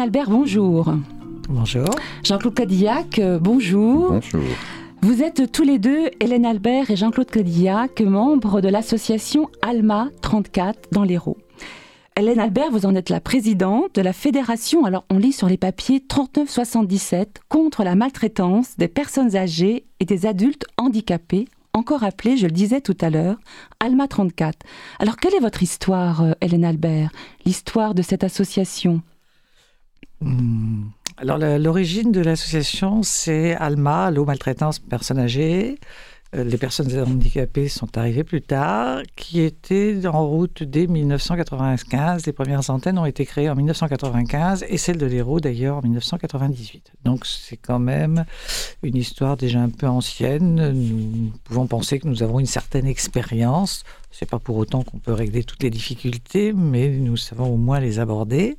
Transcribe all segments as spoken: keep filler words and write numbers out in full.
Albert, bonjour. Bonjour. Jean-Claude Cadillac, bonjour. Bonjour. Vous êtes tous les deux, Hélène Albert et Jean-Claude Cadillac, membres de l'association ALMA trente-quatre dans l'Hérault. Hélène Albert, vous en êtes la présidente de la fédération, alors on lit sur les papiers trente-neuf soixante-dix-sept, contre la maltraitance des personnes âgées et des adultes handicapés, encore appelée, je le disais tout à l'heure, ALMA trente-quatre. Alors quelle est votre histoire, Hélène Albert, l'histoire de cette association ? Hum, Alors la, l'origine de l'association, c'est ALMA, Allo Maltraitance Personnes Âgées. Les personnes handicapées sont arrivées plus tard, qui étaient en route dès dix-neuf cent quatre-vingt-quinze. Les premières antennes ont été créées en dix-neuf cent quatre-vingt-quinze et celle de l'Hérault d'ailleurs en dix-neuf cent quatre-vingt-dix-huit. Donc c'est quand même une histoire déjà un peu ancienne. Nous pouvons penser que nous avons une certaine expérience. C'est pas pour autant qu'on peut régler toutes les difficultés, mais nous savons au moins les aborder.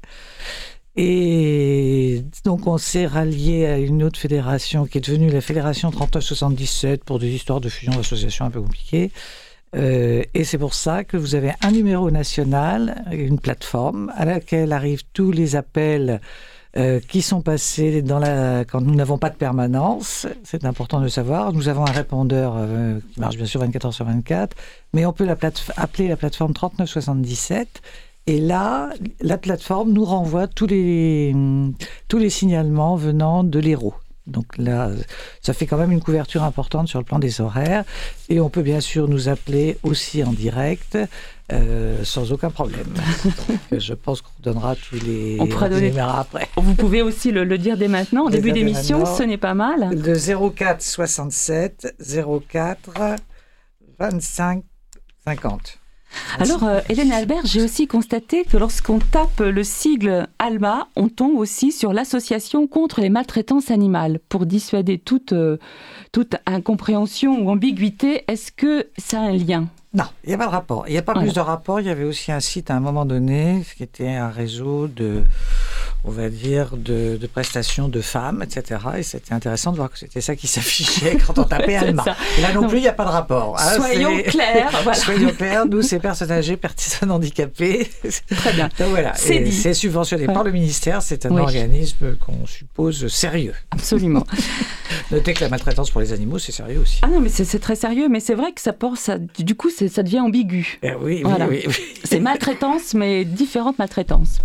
Et donc, on s'est rallié à une autre fédération qui est devenue la Fédération trente-neuf soixante-dix-sept pour des histoires de fusion d'associations un peu compliquées. Euh, et c'est pour ça que vous avez un numéro national, une plateforme à laquelle arrivent tous les appels euh, qui sont passés dans la, quand nous n'avons pas de permanence. C'est important de le savoir. Nous avons un répondeur euh, qui marche bien sûr vingt-quatre heures sur vingt-quatre, mais on peut la plate- appeler la plateforme trente-neuf soixante-dix-sept. Et là, la plateforme nous renvoie tous les, tous les signalements venant de l'Hérault. Donc là, ça fait quand même une couverture importante sur le plan des horaires. Et on peut bien sûr nous appeler aussi en direct, euh, sans aucun problème. Donc, je pense qu'on donnera tous les, on pourra donner... numéros après. Vous pouvez aussi le, le dire dès maintenant, en début d'émission, maintenant, ce n'est pas mal. Le zéro quatre soixante-sept zéro quatre vingt-cinq cinquante. Alors, euh, Hélène Albert, j'ai aussi constaté que lorsqu'on tape le sigle ALMA, on tombe aussi sur l'association contre les maltraitances animales. Pour dissuader toute, euh, toute incompréhension ou ambiguïté, est-ce que ça a un lien ? Non, il n'y a pas de rapport. Il n'y a pas voilà. plus de rapport. Il y avait aussi un site à un moment donné, qui était un réseau de, on va dire, de, de prestations de femmes, et cetera. Et c'était intéressant de voir que c'était ça qui s'affichait quand on tapait ALMA. Et là non, non plus, il n'y a pas de rapport. Hein, Soyons c'est... clairs. Voilà. Soyons clairs, nous, c'est personnes âgées, personnes handicapées. Très bien. Donc voilà, c'est, dit. c'est subventionné ouais. par le ministère. C'est un oui. organisme qu'on suppose sérieux. Absolument. Notez que la maltraitance pour les animaux, c'est sérieux aussi. Ah non, mais c'est, c'est très sérieux. Mais c'est vrai que ça porte, ça, du coup, c'est, ça devient ambigu. Eh oui, voilà. oui, oui, oui. C'est maltraitance, mais différentes maltraitances.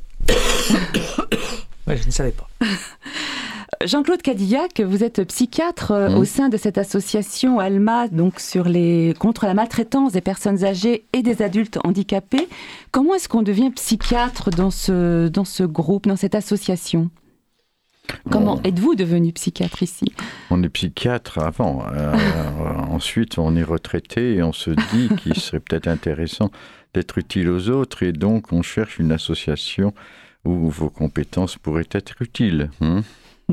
Oui, je ne savais pas. Jean-Claude Cadillac, vous êtes psychiatre mmh. au sein de cette association ALMA, donc sur les, contre la maltraitance des personnes âgées et des adultes handicapés. Comment est-ce qu'on devient psychiatre dans ce, dans ce groupe, dans cette association ? Comment on, êtes-vous devenu psychiatre ici ? On est psychiatre avant. Euh, ensuite, on est retraité et on se dit qu'il serait peut-être intéressant d'être utile aux autres. Et donc, on cherche une association où vos compétences pourraient être utiles. Hein ?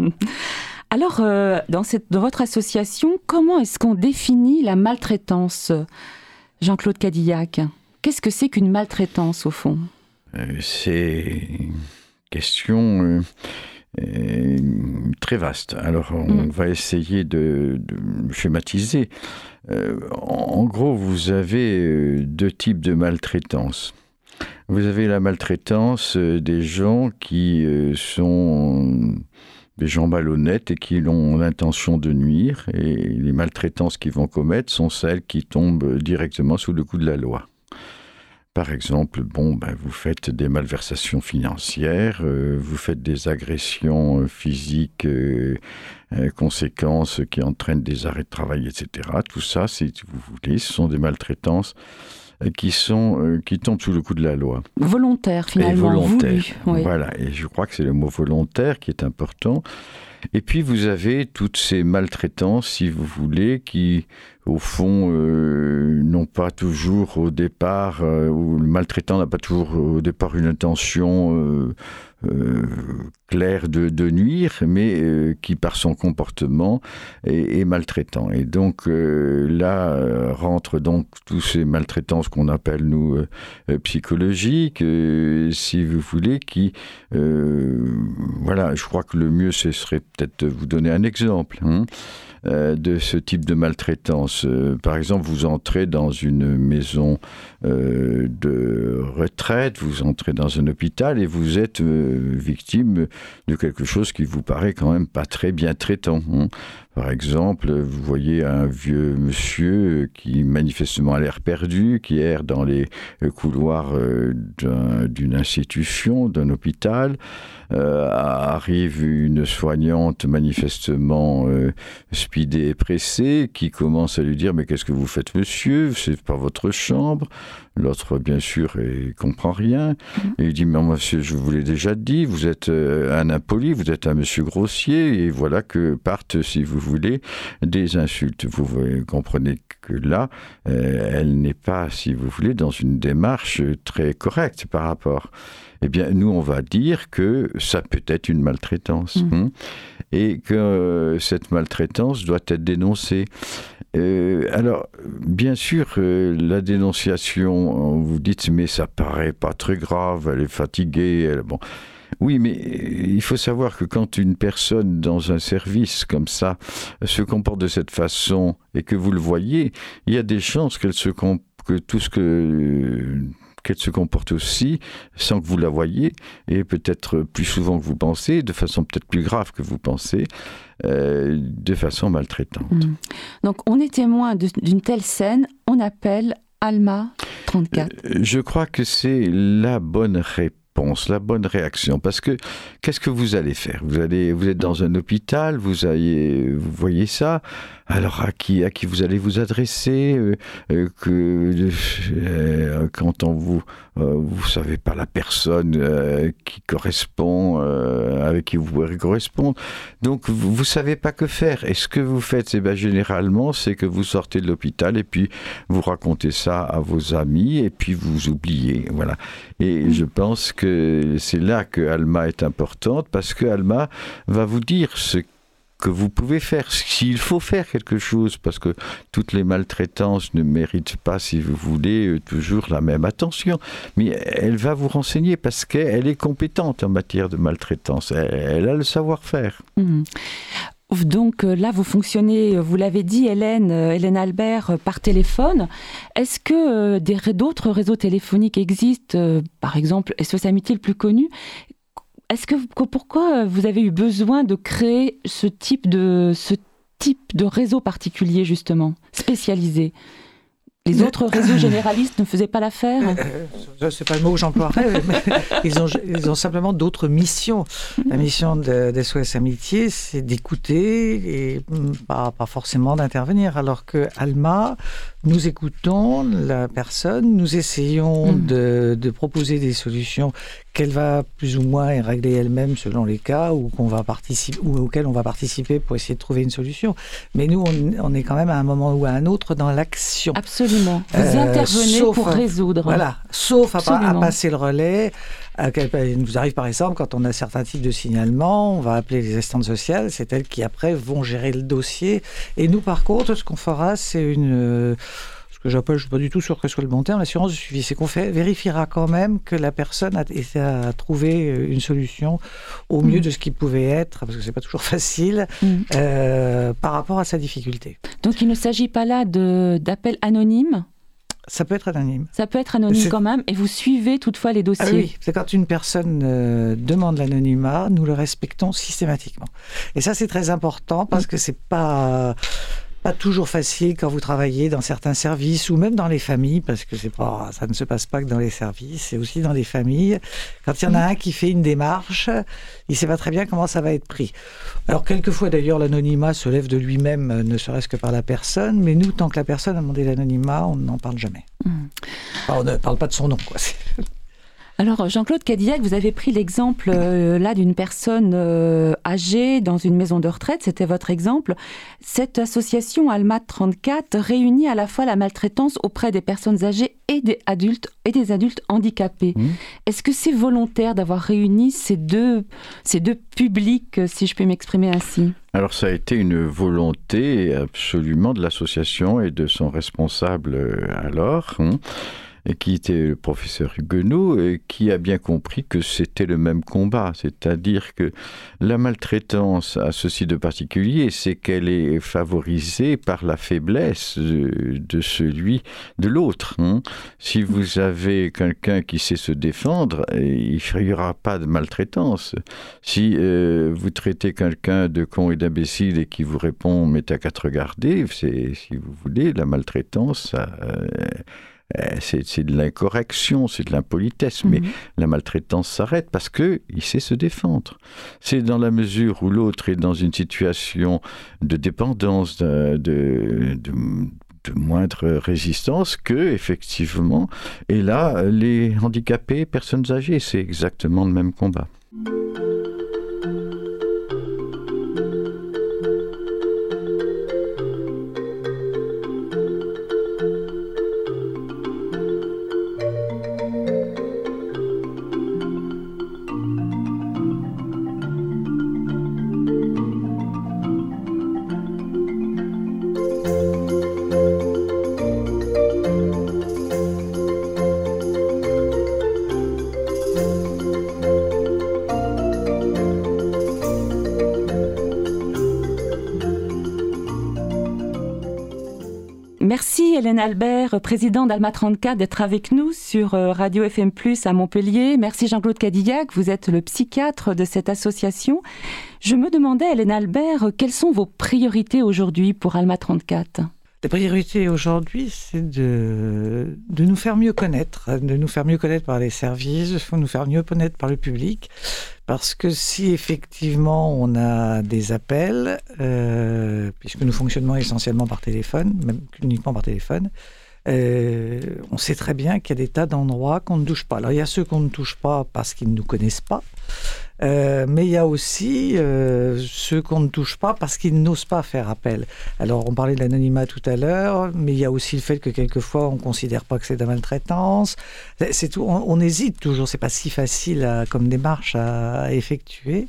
Alors, euh, dans, cette, dans votre association, comment est-ce qu'on définit la maltraitance, Jean-Claude Cadillac ? Qu'est-ce que c'est qu'une maltraitance, au fond ? euh, C'est une question... Euh, Euh, très vaste. Alors, on mmh. va essayer de, de schématiser. Euh, en, en gros, vous avez deux types de maltraitance. Vous avez la maltraitance des gens qui euh, sont des gens malhonnêtes et qui ont l'intention de nuire. Et les maltraitances qu'ils vont commettre sont celles qui tombent directement sous le coup de la loi. Par exemple, bon, ben, vous faites des malversations financières, euh, vous faites des agressions physiques, euh, euh, conséquences qui entraînent des arrêts de travail, et cetera. Tout ça, si vous voulez, ce sont des maltraitances euh, qui, sont, euh, qui tombent sous le coup de la loi. Volontaire, finalement. Et volontaire, voulu, oui. Voilà. Et je crois que c'est le mot volontaire qui est important. Et puis, vous avez toutes ces maltraitances, si vous voulez, qui, au fond, euh, n'ont pas toujours au départ, euh, ou le maltraitant n'a pas toujours au départ une intention euh, euh, claire de, de nuire, mais euh, qui, par son comportement, est, est maltraitant. Et donc, euh, là, euh, rentrent donc tous ces maltraitances qu'on appelle, nous, euh, psychologiques, euh, si vous voulez, qui, euh, voilà, je crois que le mieux, ce serait peut-être vous donner un exemple hein, euh, de ce type de maltraitance. Euh, par exemple, vous entrez dans une maison euh, de retraite, vous entrez dans un hôpital et vous êtes euh, victime de quelque chose qui vous paraît quand même pas très bien traitant. Hein. Par exemple, vous voyez un vieux monsieur qui manifestement a l'air perdu, qui erre dans les couloirs d'un, d'une institution, d'un hôpital. Euh, arrive une soignante manifestement euh, speedée et pressée qui commence à lui dire « Mais qu'est-ce que vous faites, monsieur ? C'est pas votre chambre ?» L'autre, bien sûr, ne comprend rien. Et il dit « Mais monsieur, je vous l'ai déjà dit, vous êtes un impoli, vous êtes un monsieur grossier, et voilà que partent, si vous voulez, des insultes. » Vous comprenez que là, euh, elle n'est pas, si vous voulez, dans une démarche très correcte par rapport. Eh bien, nous, on va dire que ça peut être une maltraitance. Mmh. Hein, et que euh, cette maltraitance doit être dénoncée. Euh, alors, bien sûr, euh, la dénonciation, vous dites, mais ça paraît pas très grave, elle est fatiguée, elle... bon... Oui, mais il faut savoir que quand une personne dans un service comme ça se comporte de cette façon et que vous le voyez, il y a des chances qu'elle se comp- que tout ce que... qu'elle se comporte aussi, sans que vous la voyiez, et peut-être plus souvent que vous pensez, de façon peut-être plus grave que vous pensez, euh, de façon maltraitante. Mmh. Donc on est témoin de, d'une telle scène, on appelle Alma trente-quatre. Euh, je crois que c'est la bonne réponse. La bonne réaction, parce que qu'est-ce que vous allez faire ? Vous allez, vous êtes dans un hôpital, vous allez, vous voyez ça. Alors à qui, à qui vous allez vous adresser euh, euh, que euh, quand on vous, euh, vous savez pas la personne euh, qui correspond, euh, avec qui vous pouvez correspondre. Donc vous, vous savez pas que faire. Et ce que vous faites, eh ben, généralement, c'est que vous sortez de l'hôpital et puis vous racontez ça à vos amis et puis vous oubliez. Voilà. Et mmh. je pense que c'est là que Alma est importante, parce que Alma va vous dire ce que vous pouvez faire, s'il faut faire quelque chose, parce que toutes les maltraitances ne méritent pas, si vous voulez, toujours la même attention. Mais elle va vous renseigner parce qu'elle est compétente en matière de maltraitance. Elle, elle a le savoir-faire. Mmh. Donc là, vous fonctionnez, vous l'avez dit, Hélène, Hélène Albert, par téléphone. Est-ce que des, d'autres réseaux téléphoniques existent ? Par exemple, S O S Amitié le plus connu. Est-ce que, pourquoi vous avez eu besoin de créer ce type de, ce type de réseau particulier, justement, spécialisé ? Les autres réseaux généralistes ne faisaient pas l'affaire ? euh, C'est pas le mot que j'emploierais, mais ils ont, ils ont simplement d'autres missions. La mission de, d'S O S Amitié, c'est d'écouter et pas, pas forcément d'intervenir. Alors que Alma, nous écoutons la personne, nous essayons mmh. de, de proposer des solutions qu'elle va plus ou moins régler elle-même selon les cas, ou qu'on va participer, ou auxquels on va participer pour essayer de trouver une solution. Mais nous, on, on est quand même à un moment ou à un autre dans l'action. Absolument. Vous euh, intervenez pour à, résoudre. Voilà. Sauf à, à passer le relais. À, il nous arrive par exemple, quand on a certains types de signalements, on va appeler les assistantes sociales. C'est elles qui après vont gérer le dossier. Et nous, par contre, ce qu'on fera, c'est une... que j'appelle, je ne suis pas du tout sûr que ce soit le bon terme, l'assurance de suivi. C'est qu'on fait, vérifiera quand même que la personne a, a trouvé une solution au mieux mmh. de ce qui pouvait être, parce que ce n'est pas toujours facile, mmh. euh, par rapport à sa difficulté. Donc il ne s'agit pas là de, d'appels anonymes ? Ça peut être anonyme. Ça peut être anonyme c'est... quand même, et vous suivez toutefois les dossiers. Ah oui, c'est quand une personne euh, demande l'anonymat, nous le respectons systématiquement. Et ça, c'est très important, parce mmh. que c'est pas... pas toujours facile quand vous travaillez dans certains services ou même dans les familles, parce que c'est pas, ça ne se passe pas que dans les services, c'est aussi dans les familles. Quand il y en a un qui fait une démarche, il ne sait pas très bien comment ça va être pris. Alors quelquefois d'ailleurs l'anonymat se lève de lui-même, ne serait-ce que par la personne, mais nous, tant que la personne a demandé l'anonymat, on n'en parle jamais. Mmh. Enfin, on ne parle pas de son nom, quoi. Alors, Jean-Claude Cadillac, vous avez pris l'exemple euh, là d'une personne euh, âgée dans une maison de retraite, c'était votre exemple. Cette association Alma trente-quatre réunit à la fois la maltraitance auprès des personnes âgées et des adultes, et des adultes handicapés. Mmh. Est-ce que c'est volontaire d'avoir réuni ces deux, ces deux publics, si je peux m'exprimer ainsi ? Alors ça a été une volonté absolument de l'association et de son responsable alors, hein. et qui était le professeur Huguenot, et qui a bien compris que c'était le même combat. C'est-à-dire que la maltraitance a ceci de particulier, c'est qu'elle est favorisée par la faiblesse de, de celui, de l'autre. Hein. Si vous avez quelqu'un qui sait se défendre, il n'y aura pas de maltraitance. Si euh, vous traitez quelqu'un de con et d'imbécile et qui vous répond « mais t'as qu'à te regarder », c'est, si vous voulez, la maltraitance, ça, euh, c'est, c'est de l'incorrection, c'est de l'impolitesse, mmh. mais la maltraitance s'arrête parce qu'il sait se défendre. C'est dans la mesure où l'autre est dans une situation de dépendance, de, de, de, de moindre résistance que, effectivement, et là, les handicapés, personnes âgées, c'est exactement le même combat. Merci Hélène Albert, présidente d'Alma trente-quatre, d'être avec nous sur Radio F M plus à Montpellier. Merci Jean-Claude Cadillac, vous êtes le psychiatre de cette association. Je me demandais, Hélène Albert, quelles sont vos priorités aujourd'hui pour Alma trente-quatre ? La priorité aujourd'hui, c'est de, de nous faire mieux connaître, de nous faire mieux connaître par les services, de nous faire mieux connaître par le public. Parce que si effectivement on a des appels, euh, puisque nous fonctionnons essentiellement par téléphone, même uniquement par téléphone, euh, on sait très bien qu'il y a des tas d'endroits qu'on ne touche pas. Alors il y a ceux qu'on ne touche pas parce qu'ils ne nous connaissent pas, euh, mais il y a aussi euh, ceux qu'on ne touche pas parce qu'ils n'osent pas faire appel. Alors on parlait de l'anonymat tout à l'heure, mais il y a aussi le fait que quelquefois on ne considère pas que c'est de la maltraitance. C'est tout, on, on hésite toujours, c'est pas si facile à, comme démarche à, à effectuer.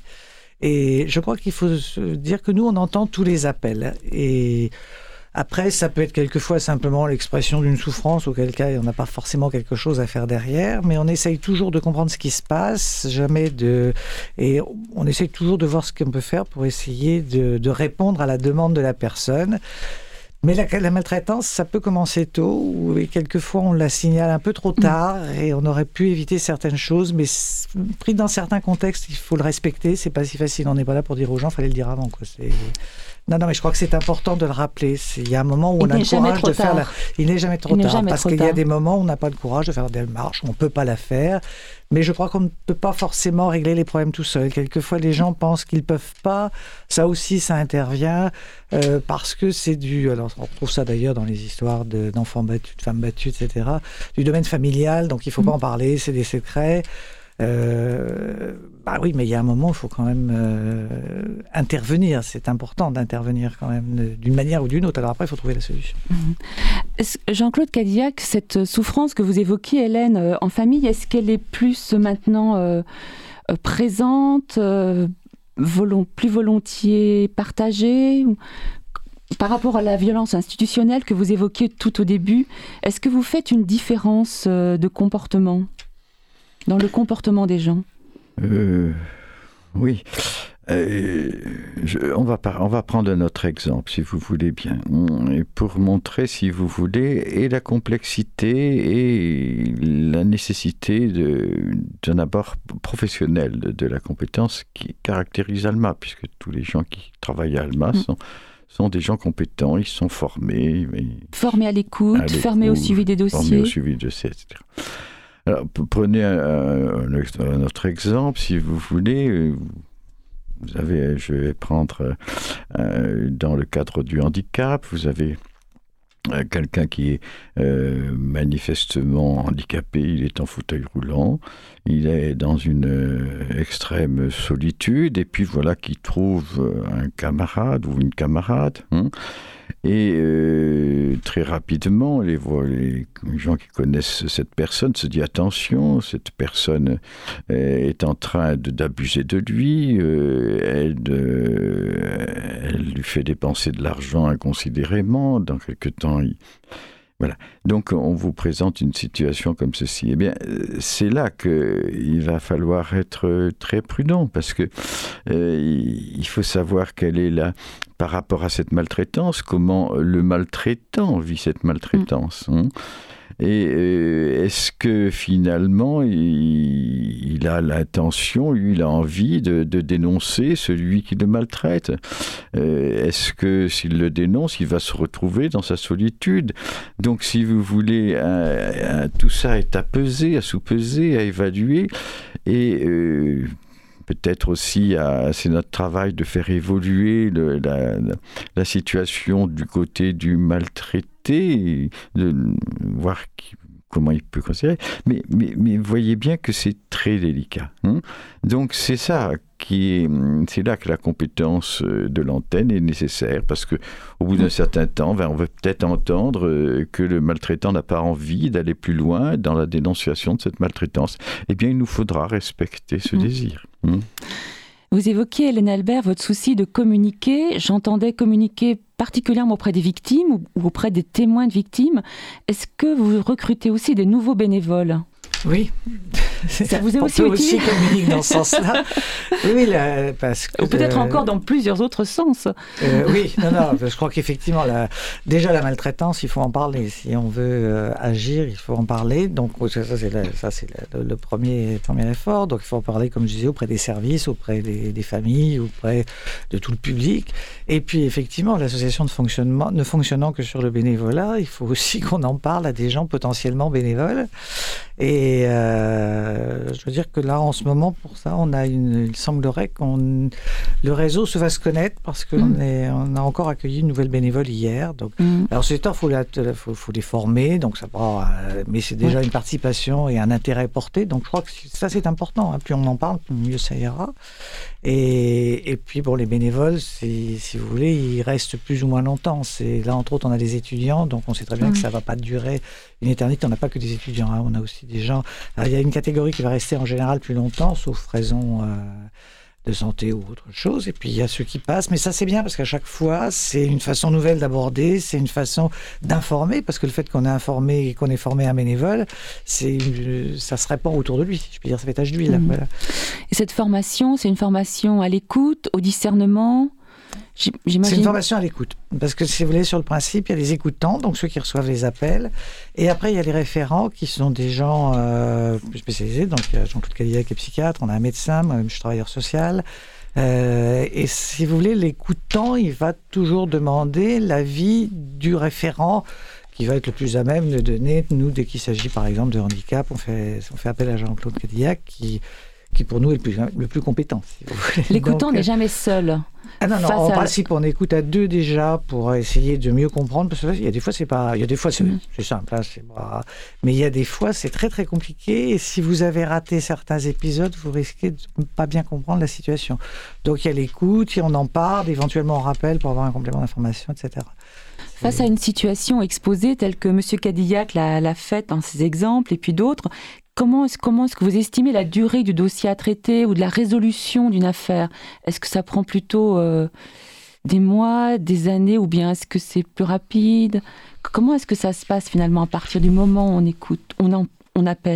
Et je crois qu'il faut se dire que nous on entend tous les appels. Et après, ça peut être quelquefois simplement l'expression d'une souffrance, auquel cas on n'a pas forcément quelque chose à faire derrière, mais on essaye toujours de comprendre ce qui se passe, jamais de... et on essaye toujours de voir ce qu'on peut faire pour essayer de, de répondre à la demande de la personne. Mais la, la maltraitance, ça peut commencer tôt, et quelquefois on la signale un peu trop tard, et on aurait pu éviter certaines choses, mais pris dans certains contextes, il faut le respecter, c'est pas si facile, on n'est pas là pour dire aux gens, il fallait le dire avant, quoi. C'est... Non, non, mais je crois que c'est important de le rappeler. Il y a un moment où on a le courage de faire la... Il n'est jamais trop tard, parce qu'il y a des moments où on n'a pas le courage de faire des démarches, on ne peut pas la faire. Mais je crois qu'on ne peut pas forcément régler les problèmes tout seul. Quelquefois, les gens pensent qu'ils ne peuvent pas. Ça aussi, ça intervient euh, parce que c'est du... Alors, on retrouve ça d'ailleurs dans les histoires de, d'enfants battus, de femmes battues, et cetera. Du domaine familial, donc il ne faut mmh. pas en parler, c'est des secrets. Euh, bah oui, mais il y a un moment, il faut quand même euh, intervenir. C'est important d'intervenir quand même d'une manière ou d'une autre. Alors après, il faut trouver la solution. Mmh. Jean-Claude Cadillac, cette souffrance que vous évoquiez, Hélène, euh, en famille, est-ce qu'elle est plus maintenant euh, euh, présente, euh, volont, plus volontiers partagée ou... Par rapport à la violence institutionnelle que vous évoquiez tout au début, est-ce que vous faites une différence euh, de comportement dans le comportement des gens ? euh, Oui. Euh, je, on, va par, on va prendre un autre exemple, si vous voulez bien, et pour montrer, si vous voulez, et la complexité et la nécessité de, d'un abord professionnel de, de la compétence qui caractérise Alma, puisque tous les gens qui travaillent à Alma mmh. sont... sont des gens compétents, ils sont formés. Formés à l'écoute, à l'écoute formés au suivi des dossiers. Formés au suivi des dossiers, et cetera. Alors, prenez un, un, un autre exemple, si vous voulez. Vous avez, je vais prendre euh, dans le cadre du handicap, vous avez euh, quelqu'un qui est euh, manifestement handicapé, il est en fauteuil roulant, il est dans une euh, extrême solitude, et puis voilà qu'il trouve un camarade ou une camarade, hein, et euh, très rapidement, les, les gens qui connaissent cette personne se disent attention, cette personne est en train de, d'abuser de lui, euh, elle, euh, elle lui fait dépenser de l'argent inconsidérément, dans quelque temps, il, Voilà. Donc, on vous présente une situation comme ceci. Eh bien, c'est là qu'il va falloir être très prudent, parce que euh, il faut savoir quelle est la, par rapport à cette maltraitance, comment le maltraitant vit cette maltraitance. Mmh. Hein. Et euh, est-ce que finalement, il, il a l'intention, lui, il a envie de, de dénoncer celui qui le maltraite ? euh, Est-ce que s'il le dénonce, il va se retrouver dans sa solitude ? Donc, si vous voulez, un, un, tout ça est à peser, à sous-peser, à évaluer. Et euh, peut-être aussi, à, c'est notre travail de faire évoluer le, la, la, la situation du côté du maltraité, de voir qui, comment il peut considérer. Mais, mais, mais voyez bien que c'est très délicat. Hein. Donc c'est ça qui est, c'est là que la compétence de l'antenne est nécessaire, parce que au bout d'un certain temps, ben, on va peut-être entendre que le maltraitant n'a pas envie d'aller plus loin dans la dénonciation de cette maltraitance. Eh bien, il nous faudra respecter ce mmh. désir. Hein. Vous évoquiez, Hélène Albert, votre souci de communiquer. J'entendais communiquer particulièrement auprès des victimes ou auprès des témoins de victimes. Est-ce que vous recrutez aussi des nouveaux bénévoles ? Oui. Ça vous est on aussi peut utile. aussi communiquer dans ce sens-là. Oui, là, parce que... Ou peut-être euh, encore dans plusieurs autres sens. Euh, oui, non, non, je crois qu'effectivement, la, déjà la maltraitance, il faut en parler. Si on veut euh, agir, il faut en parler. Donc ça, ça c'est, la, ça, c'est la, le, le premier, premier effort. Donc il faut en parler, comme je disais, auprès des services, auprès des, des familles, auprès de tout le public. Et puis effectivement, l'association de fonctionnement, ne fonctionnant que sur le bénévolat, il faut aussi qu'on en parle à des gens potentiellement bénévoles. Et euh, je veux dire que là, en ce moment, pour ça, on a une, il semblerait qu'on le réseau se fasse connaître, parce qu'on mmh. est, on a encore accueilli une nouvelle bénévole hier. Donc, mmh. alors c'est temps, faut, faut, faut les former, donc ça prend, euh, mais c'est déjà mmh. une participation et un intérêt porté. Donc je crois que ça c'est important. Hein. Plus on en parle, plus mieux ça ira. Et, et puis pour les bénévoles, c'est, si vous voulez, ils restent plus ou moins longtemps. C'est, là, entre autres, on a des étudiants, donc on sait très bien mmh. que ça ne va pas durer une éternité. On n'a pas que des étudiants, hein. On a aussi des gens... Alors, il y a une catégorie qui va rester en général plus longtemps, sauf raison euh, de santé ou autre chose. Et puis il y a ceux qui passent. Mais ça, c'est bien, parce qu'à chaque fois, c'est une façon nouvelle d'aborder, c'est une façon d'informer, parce que le fait qu'on ait informé et qu'on ait formé un bénévole, c'est, ça se répand autour de lui. Je peux dire, ça fait tache d'huile. Mmh. Voilà. Et cette formation, c'est une formation à l'écoute, au discernement ? J'imagine... C'est une formation à l'écoute, parce que si vous voulez, sur le principe, il y a les écoutants, donc ceux qui reçoivent les appels, et après il y a les référents qui sont des gens euh, plus spécialisés. Donc il y a Jean-Claude Cadillac qui est psychiatre, on a un médecin, moi-même je suis travailleur social, euh, et si vous voulez, l'écoutant, il va toujours demander l'avis du référent qui va être le plus à même de donner. Nous, dès qu'il s'agit par exemple de handicap, on fait, on fait appel à Jean-Claude Cadillac qui, qui pour nous est le plus, le plus compétent. Si vous voulez. L'écoutant donc, n'est jamais seul. Ah non, non, en à... principe, on écoute à deux déjà pour essayer de mieux comprendre, parce que il y a des fois, c'est pas, il y a des fois, c'est, mmh. c'est simple, hein, c'est pas... mais il y a des fois, c'est très, très compliqué, et si vous avez raté certains épisodes, vous risquez de ne pas bien comprendre la situation. Donc, il y a l'écoute, et on en parle, éventuellement on rappelle pour avoir un complément d'information, et cetera. Face à une situation exposée telle que M. Cadillac l'a, l'a faite dans ses exemples, et puis d'autres, Comment est-ce, comment est-ce que vous estimez la durée du dossier à traiter ou de la résolution d'une affaire ? Est-ce que ça prend plutôt euh, des mois, des années, ou bien est-ce que c'est plus rapide ? Comment est-ce que ça se passe finalement à partir du moment où on écoute, on, en, on appelle ?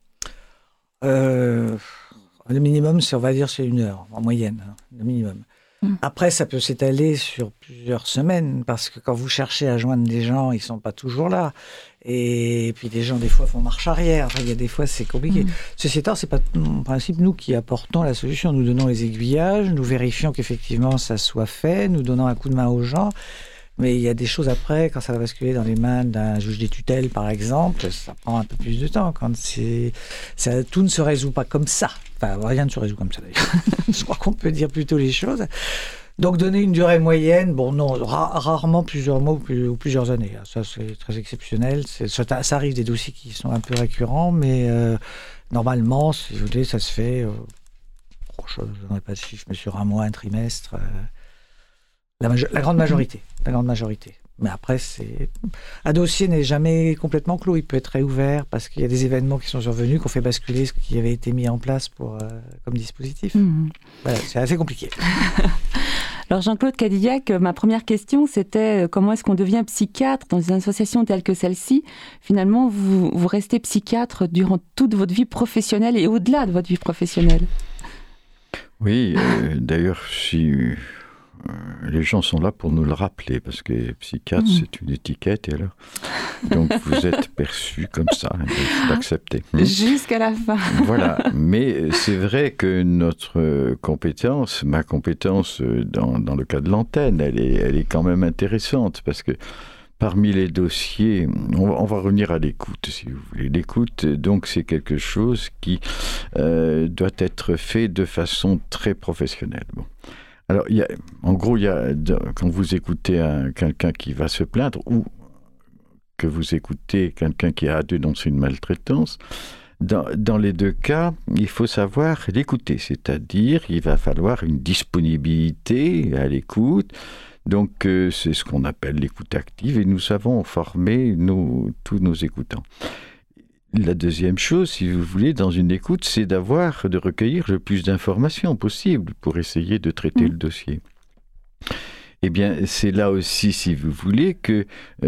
euh, Le minimum, c'est, on va dire, c'est une heure en moyenne, hein, le minimum. Hum. Après, ça peut s'étaler sur plusieurs semaines, parce que quand vous cherchez à joindre des gens, ils ne sont pas toujours là. Et puis des gens, des fois, font marche arrière. Enfin, il y a des fois, c'est compliqué. Mmh. Ceci étant, c'est pas en principe nous qui apportons la solution. Nous donnons les aiguillages, nous vérifions qu'effectivement ça soit fait, nous donnons un coup de main aux gens. Mais il y a des choses après, quand ça va basculer dans les mains d'un juge des tutelles, par exemple, ça prend un peu plus de temps. Quand c'est, ça, tout ne se résout pas comme ça. Enfin, rien ne se résout comme ça, d'ailleurs. Je crois qu'on peut dire plutôt les choses. Donc, donner une durée moyenne, bon, non, ra- rarement plusieurs mois ou, plus, ou plusieurs années. Ça, c'est très exceptionnel. C'est, ça, ça arrive des dossiers qui sont un peu récurrents, mais euh, normalement, si vous voulez, ça se fait, euh, oh, je ne donnerai pas de chiffre, mais sur un mois, un trimestre, euh, la, majo- la grande majorité. La grande majorité. Mais après, c'est... un dossier n'est jamais complètement clos. Il peut être réouvert parce qu'il y a des événements qui sont survenus, qui ont fait basculer ce qui avait été mis en place pour, euh, comme dispositif. Mmh. Voilà, c'est assez compliqué. Alors Jean-Claude Cadillac, ma première question, c'était comment est-ce qu'on devient psychiatre dans une association telle que celle-ci? Finalement, vous, vous restez psychiatre durant toute votre vie professionnelle et au-delà de votre vie professionnelle. Oui, euh, d'ailleurs, si... Euh, les gens sont là pour nous le rappeler, parce que psychiatre, mmh. c'est une étiquette, et alors donc vous êtes perçu comme ça, il faut l'accepter. Mmh. Jusqu'à la fin. Voilà, mais c'est vrai que notre compétence, ma compétence dans, dans le cas de l'antenne, elle est, elle est quand même intéressante, parce que parmi les dossiers, on va, on va revenir à l'écoute, si vous voulez. L'écoute, donc, c'est quelque chose qui euh, doit être fait de façon très professionnelle. Bon. Alors, il y a, en gros, il y a, quand vous écoutez un, quelqu'un qui va se plaindre ou que vous écoutez quelqu'un qui a dénoncé une maltraitance, dans, dans les deux cas, il faut savoir l'écouter, c'est-à-dire il va falloir une disponibilité à l'écoute. Donc, euh, c'est ce qu'on appelle l'écoute active et nous savons former nos, tous nos écoutants. La deuxième chose, si vous voulez, dans une écoute, c'est d'avoir, de recueillir le plus d'informations possible pour essayer de traiter mmh. le dossier. Eh bien, c'est là aussi, si vous voulez, que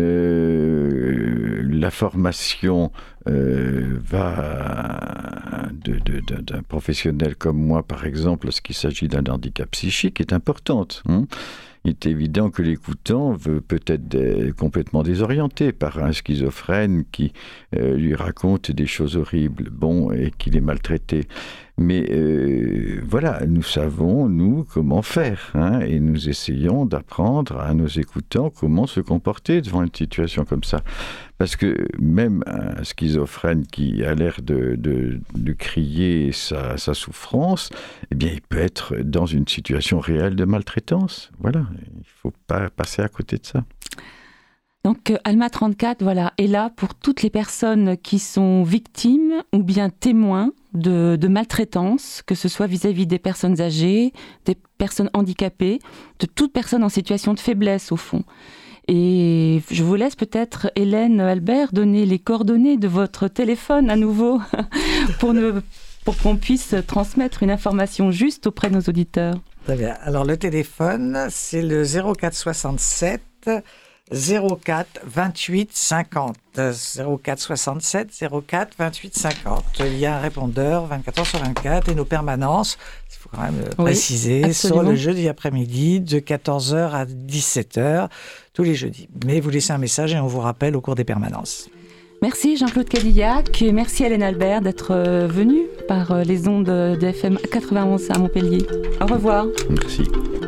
euh, la formation euh, va de, de, de, d'un professionnel comme moi, par exemple, lorsqu'il s'agit d'un handicap psychique, est importante. Hein. Il est évident que l'écoutant veut peut-être être complètement désorienté par un schizophrène qui euh, lui raconte des choses horribles, bon, et qu'il est maltraité. Mais euh, voilà, nous savons, nous, comment faire, hein, et nous essayons d'apprendre à nos écoutants comment se comporter devant une situation comme ça. Parce que même un schizophrène qui a l'air de, de, de crier sa, sa souffrance, eh bien, il peut être dans une situation réelle de maltraitance. Voilà, il ne faut pas passer à côté de ça. Donc, Alma trente-quatre, voilà, est là pour toutes les personnes qui sont victimes ou bien témoins de, de maltraitance, que ce soit vis-à-vis des personnes âgées, des personnes handicapées, de toute personne en situation de faiblesse, au fond. Et je vous laisse peut-être, Hélène Albert, donner les coordonnées de votre téléphone à nouveau pour, ne, pour qu'on puisse transmettre une information juste auprès de nos auditeurs. Très bien. Alors, le téléphone, c'est le zéro quatre soixante-sept zéro quatre vingt-huit cinquante. zéro quatre soixante-sept zéro quatre vingt-huit cinquante. Il y a un répondeur vingt-quatre heures sur vingt-quatre et nos permanences, il faut quand même le oui, préciser, absolument. Sur le jeudi après-midi de quatorze heures à dix-sept heures, tous les jeudis. Mais vous laissez un message et on vous rappelle au cours des permanences. Merci Jean-Claude Cadillac et merci Hélène Albert d'être venue par les ondes de F M quatre-vingt-onze à Montpellier. Au revoir. Merci.